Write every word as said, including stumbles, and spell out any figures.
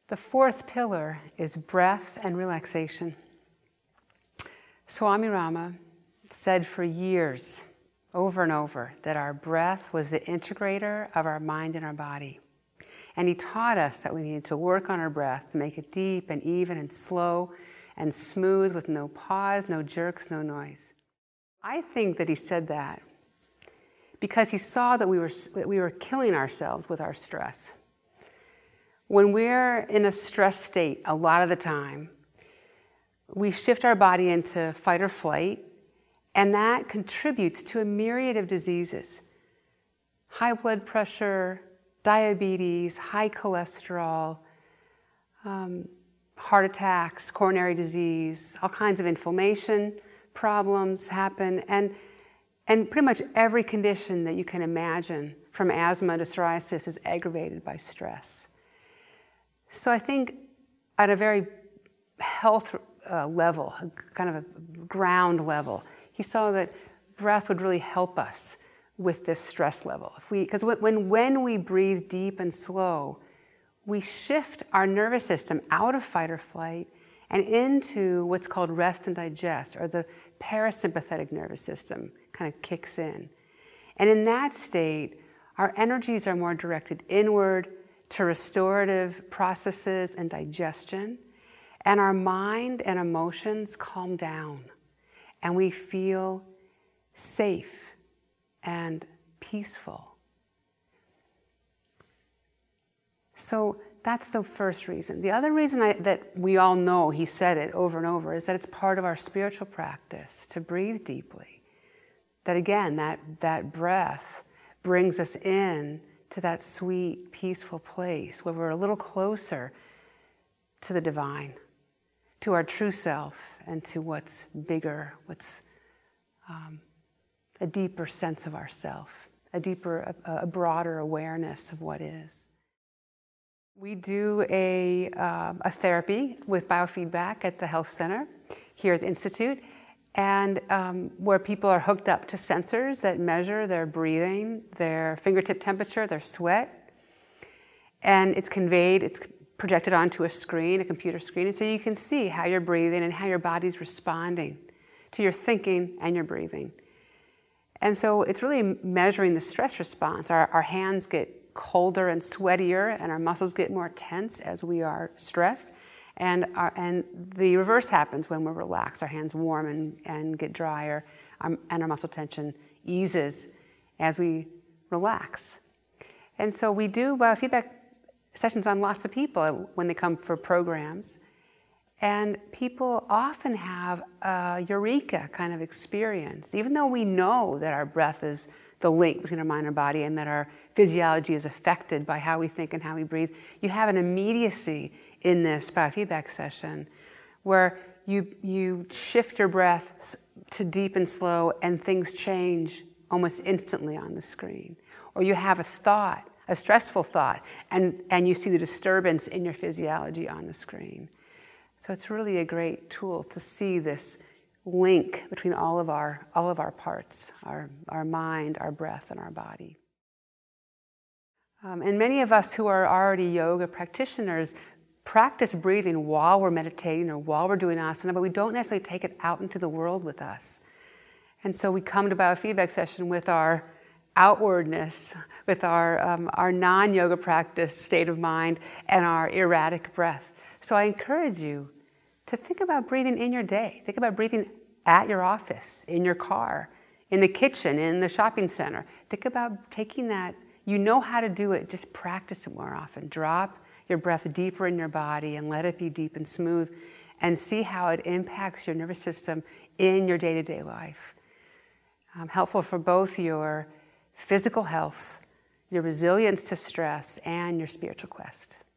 The fourth pillar is breath and relaxation. Swami Rama said for years, over and over, that our breath was the integrator of our mind and our body. And he taught us that we needed to work on our breath to make it deep and even and slow and smooth with no pause, no jerks, no noise. I think that he said that because he saw that we were, that we were killing ourselves with our stress. When we're in a stress state, a lot of the time, we shift our body into fight or flight, and that contributes to a myriad of diseases. High blood pressure, diabetes, high cholesterol, um, heart attacks, coronary disease, all kinds of inflammation problems happen, and, and pretty much every condition that you can imagine, from asthma to psoriasis, is aggravated by stress. So I think at a very health uh, level, kind of a ground level, he saw that breath would really help us with this stress level. If we, because when, when we breathe deep and slow, we shift our nervous system out of fight or flight and into what's called rest and digest, or the parasympathetic nervous system kind of kicks in. And in that state, our energies are more directed inward to restorative processes and digestion, and our mind and emotions calm down, and we feel safe and peaceful. So that's the first reason. The other reason I, that we all know, he said it over and over, is that it's part of our spiritual practice to breathe deeply. That again, that, that breath brings us in to that sweet, peaceful place where we're a little closer to the divine, to our true self, and to what's bigger, what's um, a deeper sense of ourself, a deeper, a, a broader awareness of what is. We do a, uh, a therapy with biofeedback at the health center here at the Institute, and um, where people are hooked up to sensors that measure their breathing, their fingertip temperature, their sweat, and it's conveyed, it's projected onto a screen, a computer screen, and so you can see how you're breathing and how your body's responding to your thinking and your breathing. And so it's really measuring the stress response. Our, our hands get colder and sweatier, and our muscles get more tense as we are stressed. And, our, and the reverse happens when we're relaxed. Our hands warm and, and get drier, um, and our muscle tension eases as we relax. And so we do biofeedback sessions on lots of people when they come for programs. And people often have a eureka kind of experience, even though we know that our breath is the link between our mind and our body, and that our physiology is affected by how we think and how we breathe. You have an immediacy in this biofeedback session where you, you shift your breath to deep and slow, and things change almost instantly on the screen. Or you have a thought, a stressful thought, and, and you see the disturbance in your physiology on the screen. So it's really a great tool to see this link between all of our, all of our parts, our, our mind, our breath, and our body. Um, and many of us who are already yoga practitioners practice breathing while we're meditating or while we're doing asana, but we don't necessarily take it out into the world with us. And so we come to biofeedback session with our outwardness, with our, um, our non-yoga practice state of mind, and our erratic breath. So I encourage you to think about breathing in your day. Think about breathing at your office, in your car, in the kitchen, in the shopping center. Think about taking that. You know how to do it. Just practice it more often. Drop your breath deeper in your body and let it be deep and smooth, and see how it impacts your nervous system in your day-to-day life. Um, helpful for both your physical health, your resilience to stress, and your spiritual quest.